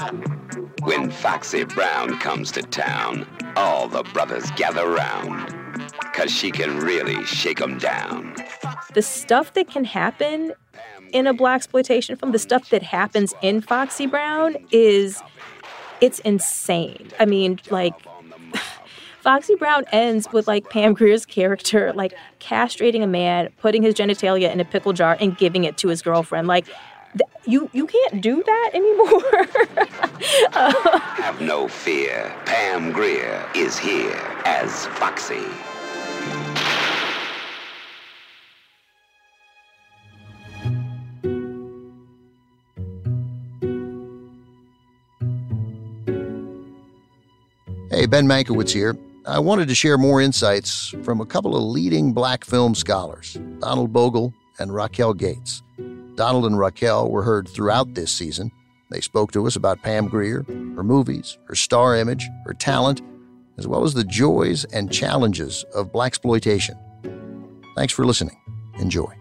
When Foxy Brown comes to town, all the brothers gather round, 'cause she can really shake 'em down. The stuff that can happen in a blaxploitation film, the stuff that happens in Foxy Brown it's insane. I mean, like, Foxy Brown ends with, like, Pam Grier's character, like, castrating a man, putting his genitalia in a pickle jar, and giving it to his girlfriend. Like, you can't do that anymore. Have no fear. Pam Grier is here as Foxy. Hey, Ben Mankiewicz here. I wanted to share more insights from a couple of leading black film scholars, Donald Bogle and Raquel Gates. Donald and Raquel were heard throughout this season. They spoke to us about Pam Grier, her movies, her star image, her talent, as well as the joys and challenges of blaxploitation. Thanks for listening. Enjoy.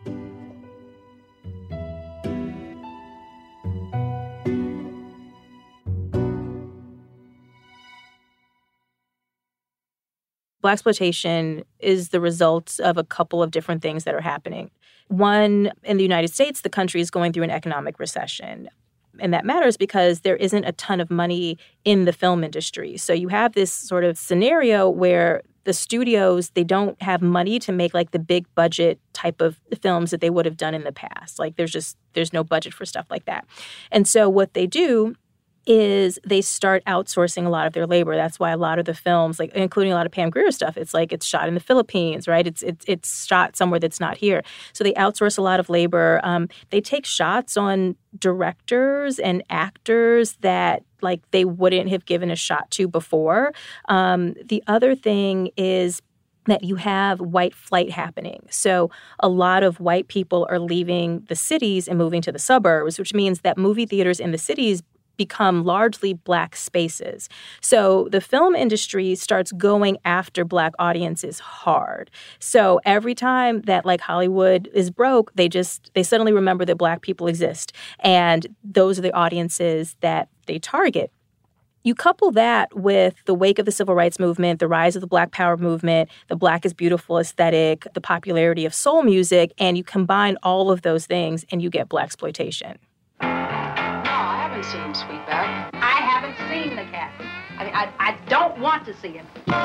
Blaxploitation is the result of a couple of different things that are happening. One, in the United States, the country is going through an economic recession. And that matters because there isn't a ton of money in the film industry. So you have this sort of scenario where the studios, they don't have money to make like the big budget type of films that they would have done in the past. Like there's no budget for stuff like that. And so what they do is they start outsourcing a lot of their labor. That's why a lot of the films, like including a lot of Pam Grier stuff, it's shot in the Philippines, right? It's shot somewhere that's not here. So they outsource a lot of labor. They take shots on directors and actors that like they wouldn't have given a shot to before. The other thing is that you have white flight happening. So a lot of white people are leaving the cities and moving to the suburbs, which means that movie theaters in the cities become largely black spaces. So the film industry starts going after black audiences hard. So every time that like Hollywood is broke, they suddenly remember that black people exist. And those are the audiences that they target. You couple that with the wake of the civil rights movement, the rise of the Black Power movement, the Black is Beautiful aesthetic, the popularity of soul music, and you combine all of those things and you get blaxploitation. Seen him, Sweetback. I haven't seen the cat. I mean, I don't want to see him.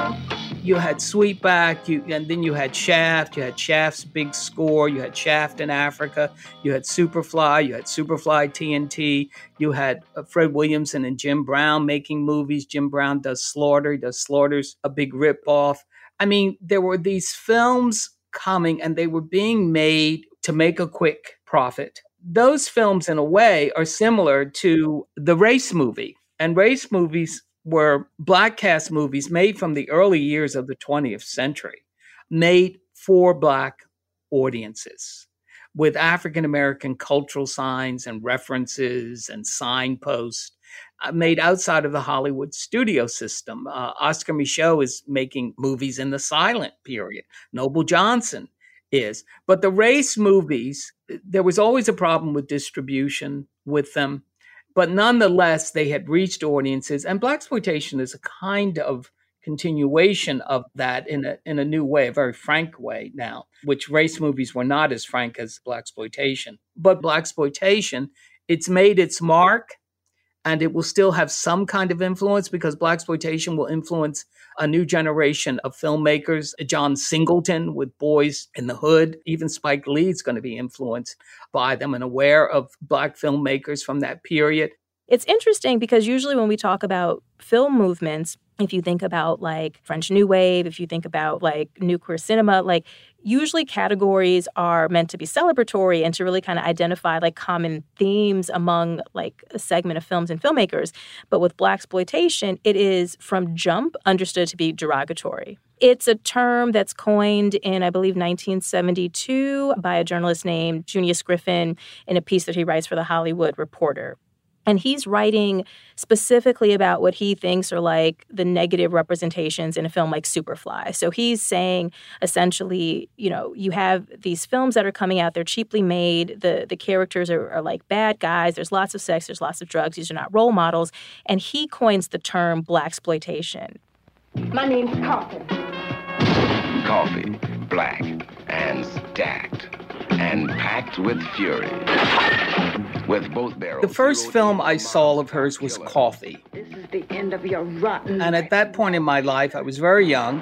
You had Sweetback, and then you had Shaft. You had Shaft's big score. You had Shaft in Africa. You had Superfly. You had Superfly TNT. You had Fred Williamson and Jim Brown making movies. Jim Brown does Slaughter. He does Slaughter's a big ripoff. I mean, there were these films coming, and they were being made to make a quick profit. Those films, in a way, are similar to the race movie. And race movies were black cast movies made from the early years of the 20th century, made for black audiences with African-American cultural signs and references and signposts made outside of the Hollywood studio system. Oscar Micheaux is making movies in the silent period. Noble Johnson is. But the race movies, there was always a problem with distribution with them. But nonetheless, they had reached audiences. And blaxploitation is a kind of continuation of that in a new way, a very frank way now, which race movies were not as frank as blaxploitation. But blaxploitation, it's made its mark, and it will still have some kind of influence because blaxploitation will influence a new generation of filmmakers. John Singleton with Boys in the Hood. Even Spike Lee is going to be influenced by them and aware of black filmmakers from that period. It's interesting because usually when we talk about film movements, if you think about like French New Wave, if you think about like New Queer Cinema, like usually categories are meant to be celebratory and to really kind of identify like common themes among like a segment of films and filmmakers. But with blaxploitation, it is from jump understood to be derogatory. It's a term that's coined in, I believe, 1972 by a journalist named Junius Griffin in a piece that he writes for The Hollywood Reporter. And he's writing specifically about what he thinks are like the negative representations in a film like Superfly. So he's saying essentially, you have these films that are coming out, they're cheaply made, the characters are like bad guys, there's lots of sex, there's lots of drugs, these are not role models. And he coins the term blaxploitation. My name's Coffin. Coffee, black, and stacked, and packed with fury. With both barrels. The first film I saw of hers was Coffee. This is the end of your rotten... And at that point in my life, I was very young,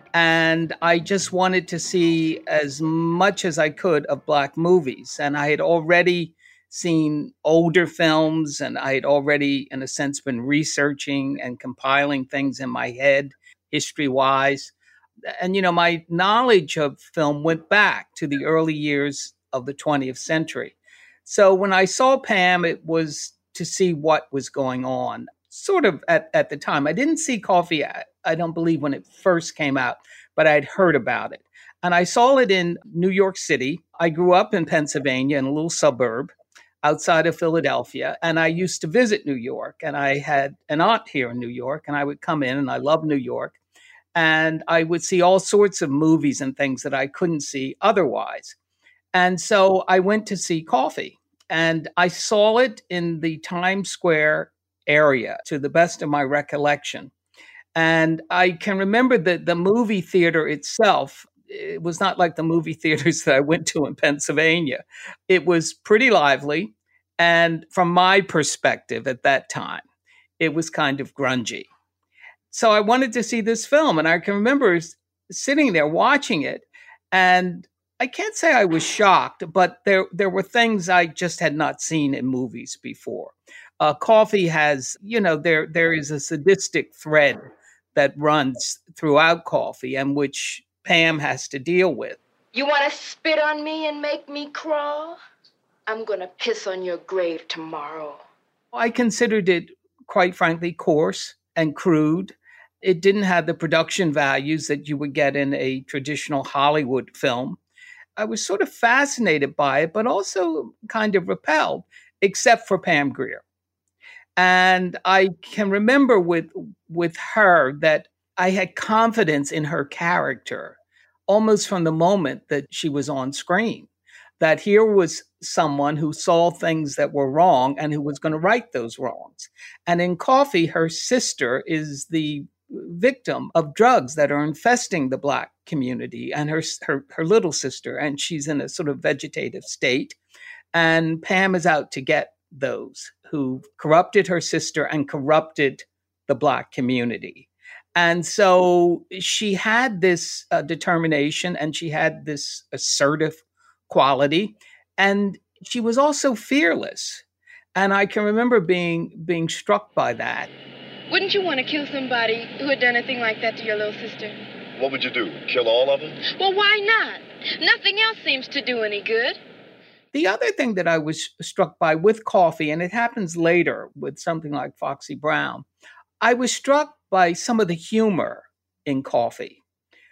and I just wanted to see as much as I could of Black movies. And I had already seen older films, and I had already, in a sense, been researching and compiling things in my head, history-wise. And, my knowledge of film went back to the early years of the 20th century. So when I saw Pam, it was to see what was going on, sort of at the time. I didn't see Coffee, I don't believe, when it first came out, but I'd heard about it. And I saw it in New York City. I grew up in Pennsylvania in a little suburb outside of Philadelphia, and I used to visit New York. And I had an aunt here in New York, and I would come in, and I love New York. And I would see all sorts of movies and things that I couldn't see otherwise. And so I went to see Coffee, and I saw it in the Times Square area, to the best of my recollection. And I can remember that the movie theater itself, it was not like the movie theaters that I went to in Pennsylvania. It was pretty lively. And from my perspective at that time, it was kind of grungy. So I wanted to see this film. And I can remember sitting there watching it, and I can't say I was shocked, but there were things I just had not seen in movies before. Coffee has, there is a sadistic thread that runs throughout Coffee, and which Pam has to deal with. You want to spit on me and make me crawl? I'm going to piss on your grave tomorrow. I considered it, quite frankly, coarse and crude. It didn't have the production values that you would get in a traditional Hollywood film. I was sort of fascinated by it, but also kind of repelled, except for Pam Grier. And I can remember with her that I had confidence in her character almost from the moment that she was on screen, that here was someone who saw things that were wrong and who was going to right those wrongs. And in Coffee, her sister is the victim of drugs that are infesting the Black community, and her little sister, and she's in a sort of vegetative state. And Pam is out to get those who corrupted her sister and corrupted the Black community. And so she had this determination, and she had this assertive quality, and she was also fearless. And I can remember being struck by that. Wouldn't you want to kill somebody who had done a thing like that to your little sister? What would you do? Kill all of them? Well, why not? Nothing else seems to do any good. The other thing that I was struck by with Coffee, and it happens later with something like Foxy Brown, I was struck by some of the humor in Coffee.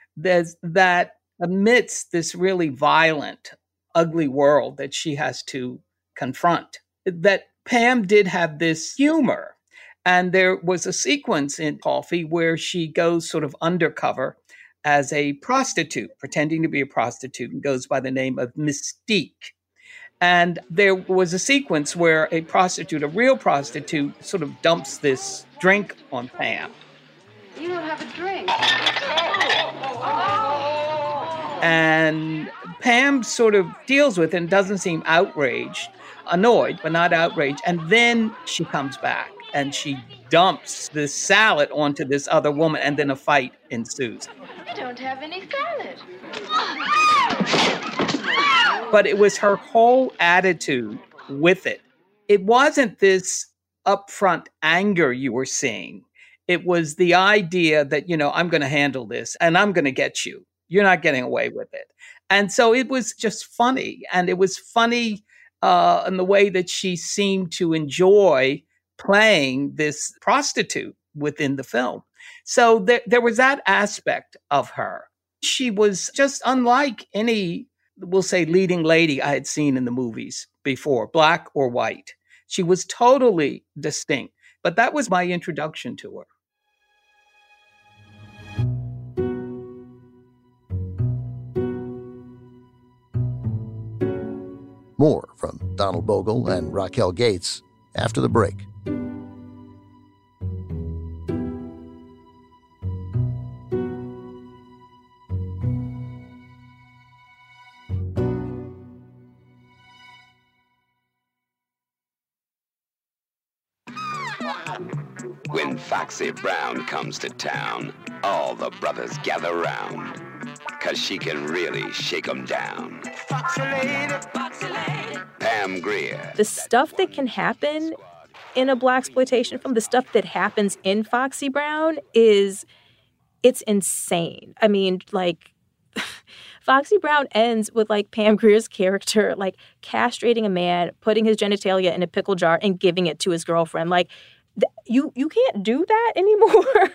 That amidst this really violent, ugly world that she has to confront, that Pam did have this humor. And there was a sequence in Coffee where she goes sort of undercover as a prostitute, pretending to be a prostitute, and goes by the name of Mystique. And there was a sequence where a prostitute, a real prostitute, sort of dumps this drink on Pam. You don't have a drink. And Pam sort of deals with it and doesn't seem outraged, annoyed, but not outraged. And then she comes back and she dumps the salad onto this other woman, and then a fight ensues. You don't have any salad. But it was her whole attitude with it. It wasn't this upfront anger you were seeing. It was the idea that, I'm going to handle this and I'm going to get you. You're not getting away with it. And so it was just funny. And it was funny in the way that she seemed to enjoy playing this prostitute within the film. So there was that aspect of her. She was just unlike any, we'll say, leading lady I had seen in the movies before, Black or white. She was totally distinct. But that was my introduction to her. More from Donald Bogle and Raquel Gates after the break. When Foxy Brown comes to town, all the brothers gather round, 'cause she can really shake 'em down. Foxy lady, Foxy lady. Pam Grier. The stuff that can happen in a blaxploitation film, the stuff that happens in Foxy Brown it's insane. I mean, like, Foxy Brown ends with, like, Pam Grier's character, like, castrating a man, putting his genitalia in a pickle jar, and giving it to his girlfriend. Like, you can't do that anymore.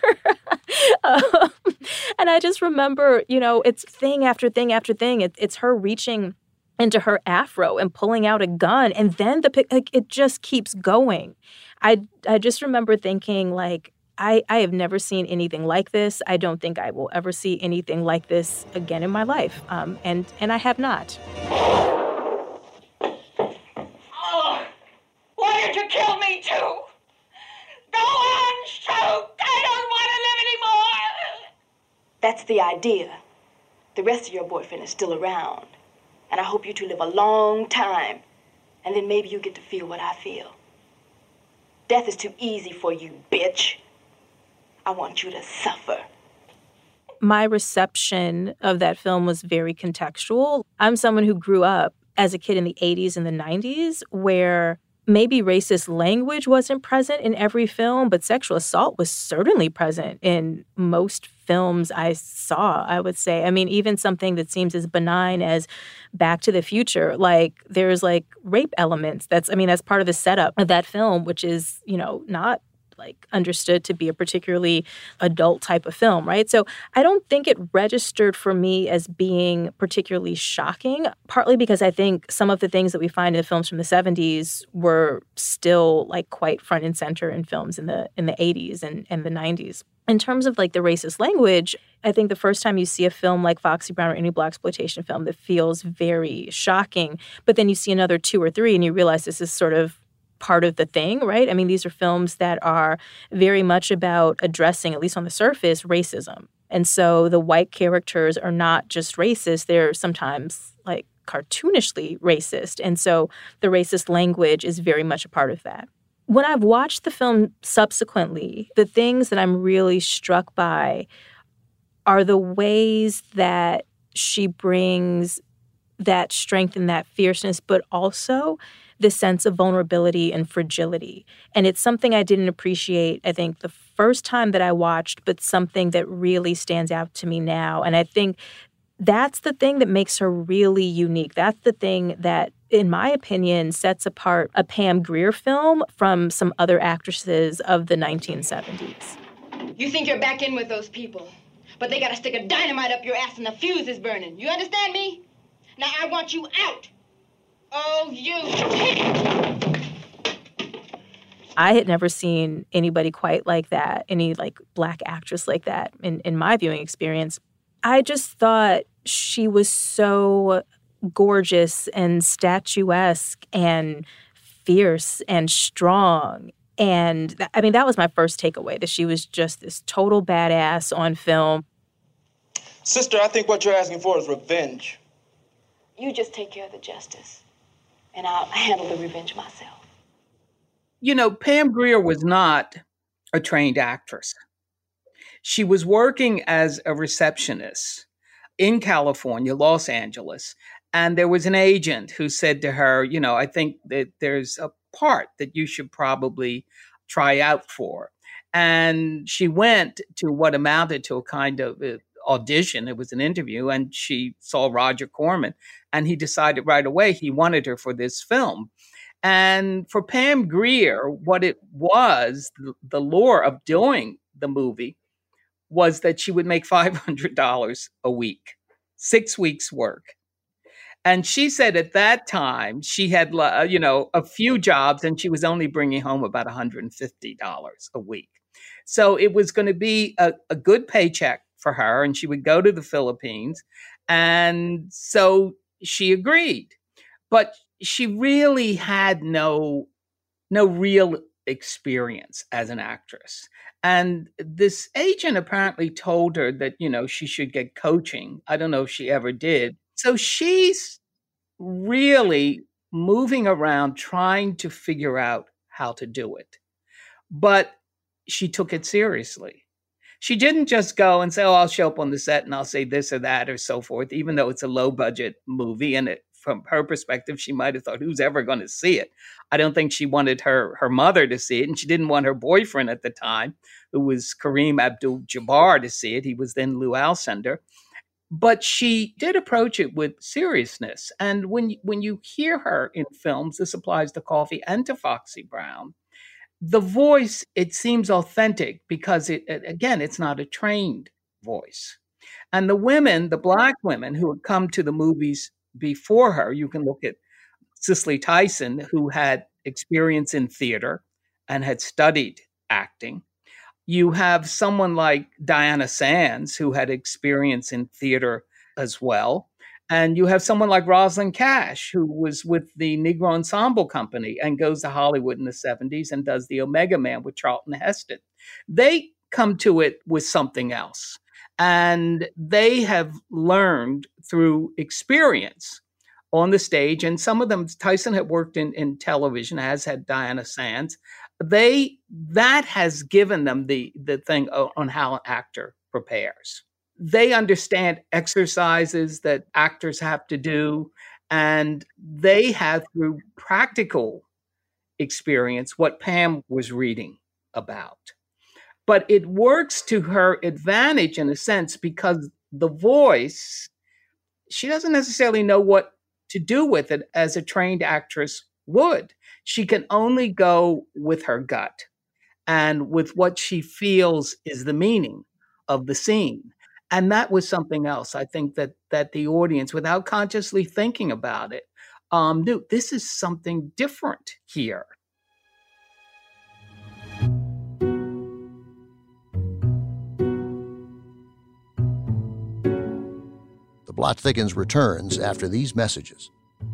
And I just remember, it's thing after thing after thing. It's her reaching into her afro and pulling out a gun, and then it just keeps going. I just remember thinking, like, I have never seen anything like this. I don't think I will ever see anything like this again in my life. And I have not. Oh, why did you kill me too? Go on, shoot! I don't want to live anymore! That's the idea. The rest of your boyfriend is still around. And I hope you two live a long time. And then maybe you get to feel what I feel. Death is too easy for you, bitch. I want you to suffer. My reception of that film was very contextual. I'm someone who grew up as a kid in the 80s and the 90s where maybe racist language wasn't present in every film, but sexual assault was certainly present in most films I saw, I would say. I mean, even something that seems as benign as Back to the Future, like, there's, like, rape elements. That's part of the setup of that film, which is, not like understood to be a particularly adult type of film, right? So I don't think it registered for me as being particularly shocking, partly because I think some of the things that we find in the films from the 70s were still, like, quite front and center in films in the 80s and the 90s. In terms of, like, the racist language, I think the first time you see a film like Foxy Brown or any blaxploitation film that feels very shocking, but then you see another two or three and you realize this is sort of part of the thing, right? I mean, these are films that are very much about addressing, at least on the surface, racism. And so the white characters are not just racist, they're sometimes, like, cartoonishly racist. And so the racist language is very much a part of that. When I've watched the film subsequently, the things that I'm really struck by are the ways that she brings that strength and that fierceness, but also the sense of vulnerability and fragility. And it's something I didn't appreciate, I think, the first time that I watched, but something that really stands out to me now. And I think that's the thing that makes her really unique. That's the thing that, in my opinion, sets apart a Pam Grier film from some other actresses of the 1970s. You think you're back in with those people, but they gotta stick a dynamite up your ass and the fuse is burning. You understand me? Now I want you out. Oh, you pig! I had never seen anybody quite like that, any, like, Black actress like that in my viewing experience. I just thought she was so gorgeous and statuesque and fierce and strong. And that was my first takeaway, that she was just this total badass on film. Sister, I think what you're asking for is revenge. You just take care of the justice, and I'll handle the revenge myself. Pam Grier was not a trained actress. She was working as a receptionist in California, Los Angeles, and there was an agent who said to her, I think that there's a part that you should probably try out for. And she went to what amounted to a kind of audition. It was an interview, and she saw Roger Corman, and he decided right away he wanted her for this film. And for Pam Grier, what it was, the lure of doing the movie was that she would make $500 a week, 6 weeks' work. And she said at that time she had, a few jobs and she was only bringing home about $150 a week. So it was going to be a good paycheck for her, and she would go to the Philippines. And so she agreed. But she really had no real experience as an actress. And this agent apparently told her that, she should get coaching. I don't know if she ever did. So she's really moving around trying to figure out how to do it. But she took it seriously. She didn't just go and say, I'll show up on the set and I'll say this or that or so forth, even though it's a low budget movie. And from her perspective, she might have thought, who's ever going to see it? I don't think she wanted her mother to see it. And she didn't want her boyfriend at the time, who was Kareem Abdul-Jabbar, to see it. He was then Lou Alcindor. But she did approach it with seriousness. And when you hear her in films, this applies to Coffee and to Foxy Brown, the voice, it seems authentic because it's not a trained voice. And the women, the Black women who had come to the movies before her, you can look at Cicely Tyson, who had experience in theater and had studied acting. You have someone like Diana Sands, who had experience in theater as well. And you have someone like Rosalind Cash, who was with the Negro Ensemble Company and goes to Hollywood in the 70s and does the Omega Man with Charlton Heston. They come to it with something else. And they have learned through experience on the stage. And some of them, Tyson had worked in television, as had Diana Sands. That has given them the thing on how an actor prepares. They understand exercises that actors have to do, and they have, through practical experience, what Pam was reading about. But it works to her advantage in a sense because the voice, she doesn't necessarily know what to do with it as a trained actress would. She can only go with her gut and with what she feels is the meaning of the scene. And that was something else. I think that the audience, without consciously thinking about it, knew this is something different here. The Plot Thickens returns after these messages.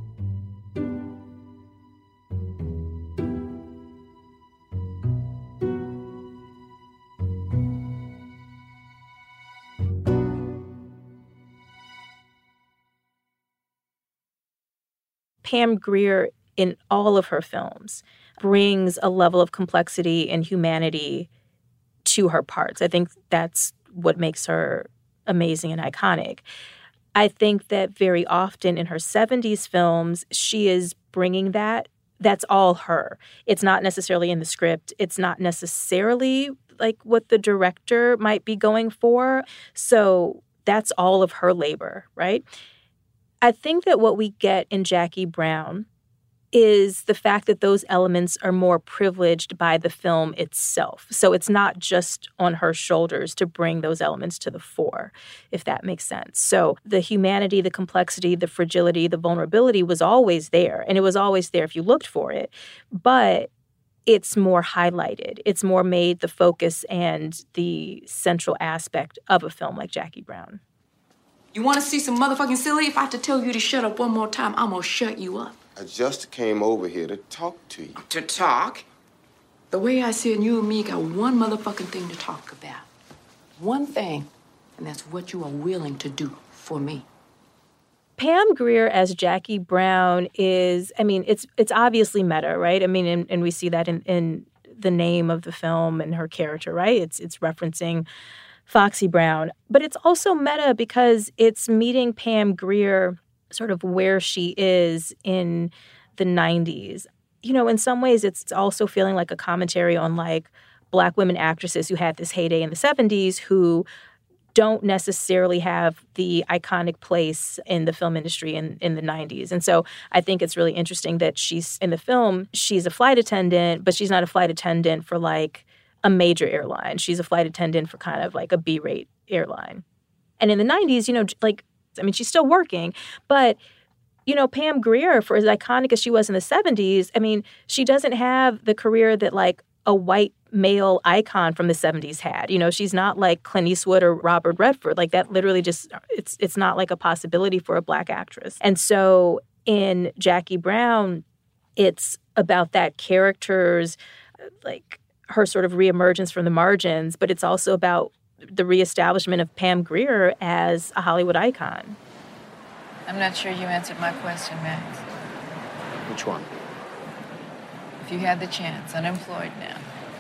Pam Grier, in all of her films, brings a level of complexity and humanity to her parts. I think that's what makes her amazing and iconic. I think that very often in her 70s films, she is bringing that. That's all her. It's not necessarily in the script. It's not necessarily like what the director might be going for. So that's all of her labor, right? I think that what we get in Jackie Brown is the fact that those elements are more privileged by the film itself. So it's not just on her shoulders to bring those elements to the fore, if that makes sense. So the humanity, the complexity, the fragility, the vulnerability was always there. And it was always there if you looked for it. But it's more highlighted. It's more made the focus and the central aspect of a film like Jackie Brown. You want to see some motherfucking silly? If I have to tell you to shut up one more time, I'm going to shut you up. I just came over here to talk to you. To talk? The way I see it, you and me got one motherfucking thing to talk about. One thing, and that's what you are willing to do for me. Pam Grier as Jackie Brown is, I mean, it's obviously meta, right? I mean, and we see that in the name of the film and her character, right? It's referencing Foxy Brown. But it's also meta because it's meeting Pam Grier sort of where she is in the 90s. You know, in some ways, it's also feeling like a commentary on like Black women actresses who had this heyday in the 70s who don't necessarily have the iconic place in the film industry in the 90s. And so I think it's really interesting that she's in the film, she's a flight attendant, but she's not a flight attendant for like a major airline. She's a flight attendant for kind of like a B-rate airline. And in the 90s, you know, like, I mean, she's still working, but Pam Grier, for as iconic as she was in the 70s, I mean, she doesn't have the career that, like, a white male icon from the 70s had. She's not like Clint Eastwood or Robert Redford. Like, that literally just, it's not like a possibility for a Black actress. And so in Jackie Brown, it's about that character's, like, her sort of reemergence from the margins, but it's also about the reestablishment of Pam Grier as a Hollywood icon. I'm not sure you answered my question, Max. Which one? If you had the chance, unemployed now,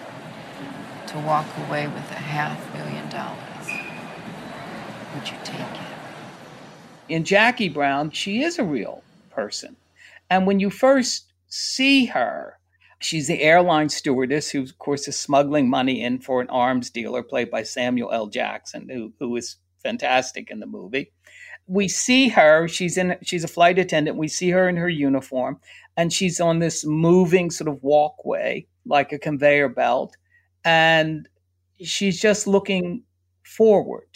to walk away with $500,000, would you take it? In Jackie Brown, she is a real person. And when you first see her, she's the airline stewardess who, of course, is smuggling money in for an arms dealer played by Samuel L. Jackson, who is fantastic in the movie. We see her, she's a flight attendant. We see her in her uniform, and she's on this moving sort of walkway, like a conveyor belt. And she's just looking forward.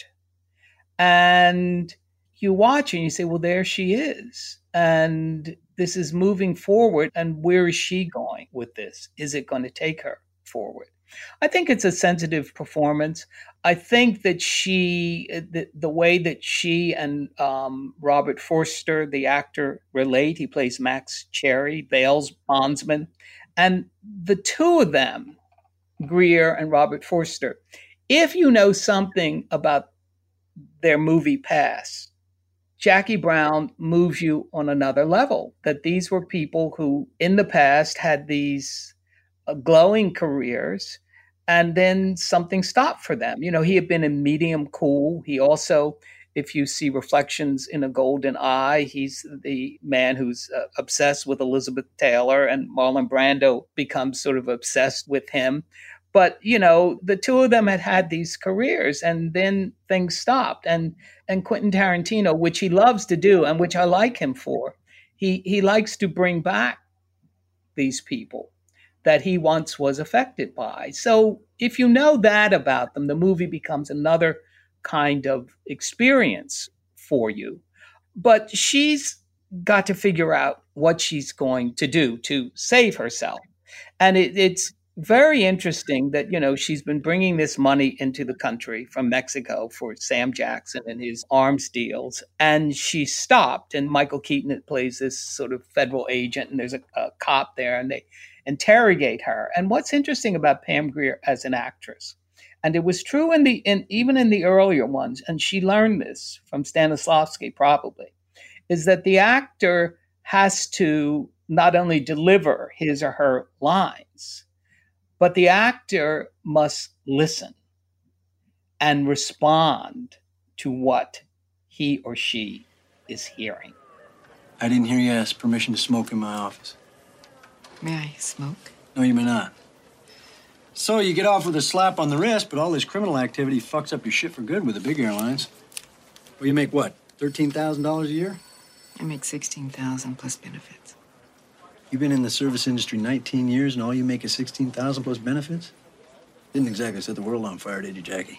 And you watch and you say, well, there she is. And this is moving forward. And where is she going with this? Is it going to take her forward? I think it's a sensitive performance. I think that the way that she and Robert Forster, the actor, relate, he plays Max Cherry, Bale's bondsman. And the two of them, Grier and Robert Forster, if you know something about their movie past, Jackie Brown moves you on another level, that these were people who in the past had these glowing careers, and then something stopped for them. He had been in Medium Cool. He also, if you see Reflections in a Golden Eye, he's the man who's obsessed with Elizabeth Taylor, and Marlon Brando becomes sort of obsessed with him. But, the two of them had these careers, and then things stopped. And Quentin Tarantino, which he loves to do, and which I like him for, he likes to bring back these people that he once was affected by. So if you know that about them, the movie becomes another kind of experience for you. But she's got to figure out what she's going to do to save herself. And it's very interesting that, she's been bringing this money into the country from Mexico for Sam Jackson and his arms deals. And she stopped. And Michael Keaton plays this sort of federal agent, and there's a cop there, and they interrogate her. And what's interesting about Pam Grier as an actress, and it was true even in the earlier ones, and she learned this from Stanislavski probably, is that the actor has to not only deliver his or her lines, but the actor must listen and respond to what he or she is hearing. I didn't hear you ask permission to smoke in my office. May I smoke? No, you may not. So you get off with a slap on the wrist, but all this criminal activity fucks up your shit for good with the big airlines. Well, you make what, $13,000 a year? I make $16,000 plus benefits. You've been in the service industry 19 years, and all you make is $16,000 plus benefits? Didn't exactly set the world on fire, did you, Jackie?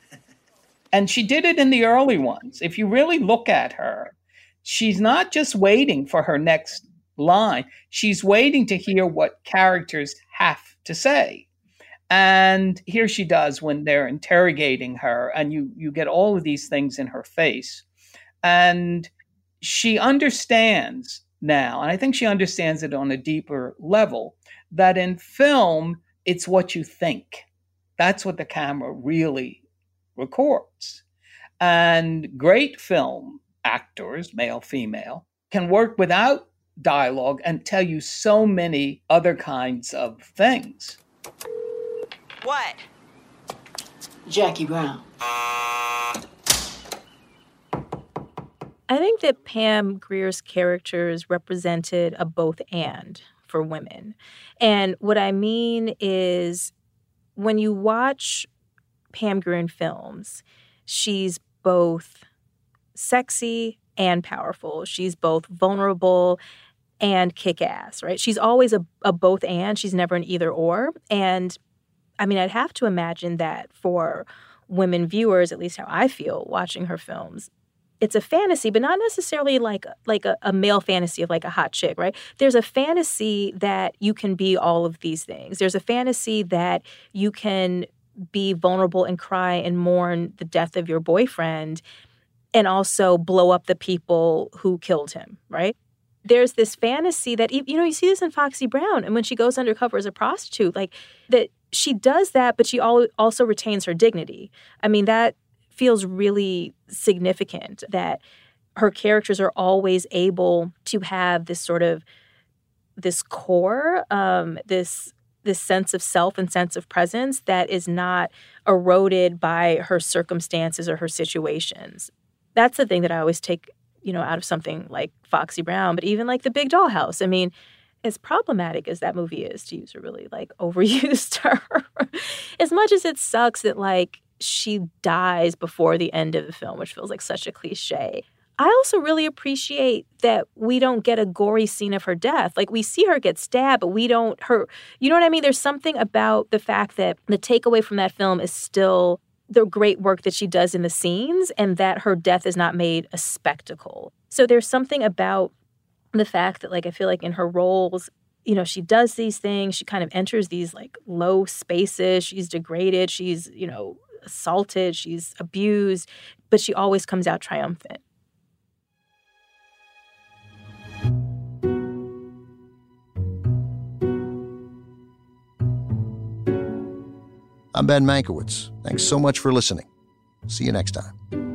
And she did it in the early ones. If you really look at her, she's not just waiting for her next line. She's waiting to hear what characters have to say. And here she does when they're interrogating her, and you get all of these things in her face. And she understands now, and I think she understands it on a deeper level, that in film, it's what you think. That's what the camera really records. And great film actors, male, female, can work without dialogue and tell you so many other kinds of things. What? Jackie Brown. I think that Pam Grier's characters represented a both and for women. And what I mean is when you watch Pam Grier in films, she's both sexy and powerful. She's both vulnerable and kick-ass, right? She's always a both and. She's never an either or. And I mean, I'd have to imagine that for women viewers, at least how I feel watching her films, it's a fantasy, but not necessarily like a male fantasy of like a hot chick, right? There's a fantasy that you can be all of these things. There's a fantasy that you can be vulnerable and cry and mourn the death of your boyfriend and also blow up the people who killed him, right? There's this fantasy that, you know, you see this in Foxy Brown, and when she goes undercover as a prostitute, like that she does that, but she also retains her dignity. I mean, that feels really significant, that her characters are always able to have this sort of, this core, this sense of self and sense of presence that is not eroded by her circumstances or her situations. That's the thing that I always take, you know, out of something like Foxy Brown, but even like The Big Doll House. I mean, as problematic as that movie is, to use a really like overused term, as much as it sucks that like she dies before the end of the film, which feels like such a cliche, I also really appreciate that we don't get a gory scene of her death. Like, we see her get stabbed, but we don't, you know what I mean? There's something about the fact that the takeaway from that film is still the great work that she does in the scenes and that her death is not made a spectacle. So there's something about the fact that, like, I feel like in her roles, you know, she does these things, she kind of enters these, like, low spaces, she's degraded, she's, you know, assaulted, she's abused, but she always comes out triumphant. I'm Ben Mankiewicz. Thanks so much for listening. See you next time.